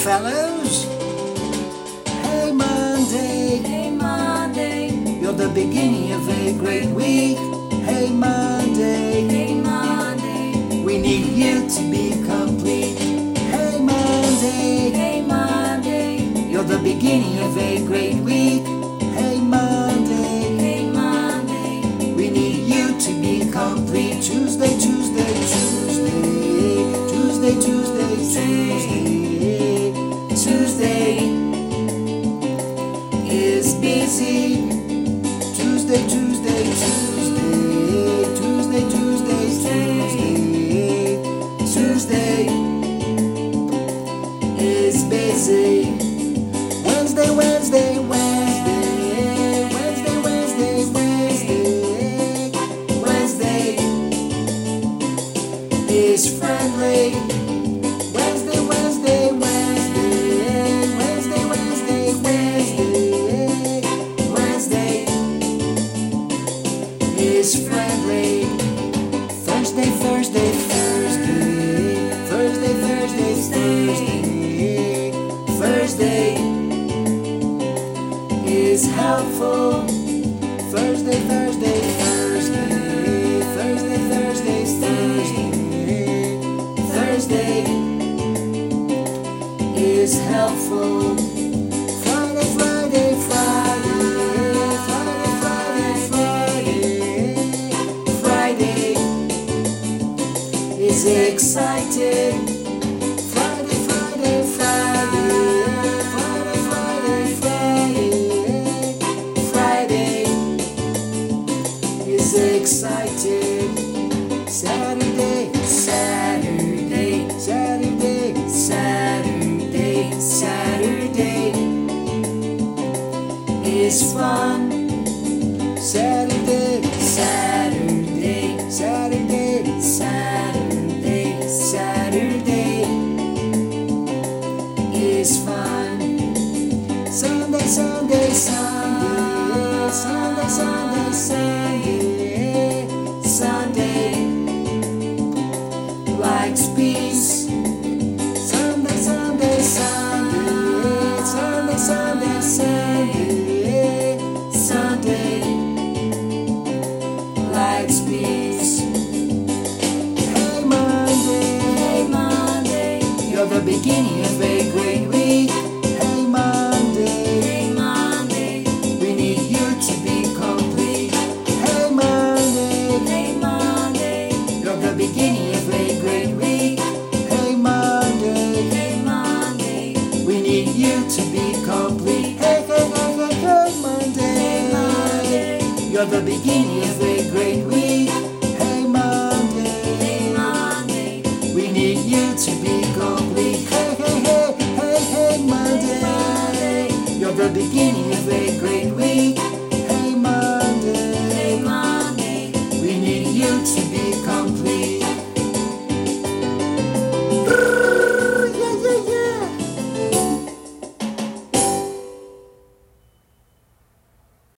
fellows. Hey Monday, Hey Monday, you're the beginning of a great week. Hey Monday, hey Monday, we need you to be complete. Hey Monday, hey Monday, you're the beginning of a great week. Hey Monday, hey Monday, we need you to be complete. Tuesday, Tuesday, Tuesday, Tuesday, Tuesday, Tuesday, Tuesday is busy. Tuesday, Tuesday, Tuesday, Tuesday, Tuesday, Tuesday, Tuesday is busy. Wednesday, Wednesday, Wednesday, Wednesday, Wednesday, Wednesday, Wednesday is friendly. Wednesday, Wednesday, Wednesday, Wednesday, Wednesday, Wednesday, Wednesday is friendly. Thursday, Thursday, Thursday, Thursday, Thursday, Thursday, Thursday is helpful. Thursday, Thursday, Thursday, Thursday, Thursday, Thursday, Thursday is helpful. Friday, Friday, Friday, Friday, Friday, Friday, Friday is exciting. Friday, Friday, Friday, Friday, Friday, Friday, Friday is exciting. Saturday, Saturday, Saturday, Saturday, Saturday is fun. Saturday, Saturday, Saturday, Saturday, Saturday is fun. Sunday, Sunday, Sunday, Sunday, Sunday, Sunday, Sunday likes peace. Sunday, Sunday, Sunday, Sunday, Sunday, Sunday, Sunday likes peace. Hey Monday, hey Monday, you're the beginning of a great week. Hey Monday, hey Monday, we need you to be complete. Hey Monday, hey Monday, you're the beginning of a great week. Hey Monday, hey Monday, we need you to be complete. Hey, hey, hey, hey, hey Monday, hey Monday, you're the beginning of a great week. Hey Monday, hey Monday, we need you to be complete. Hey, hey, hey, hey, hey Monday, you're the beginning of a great week.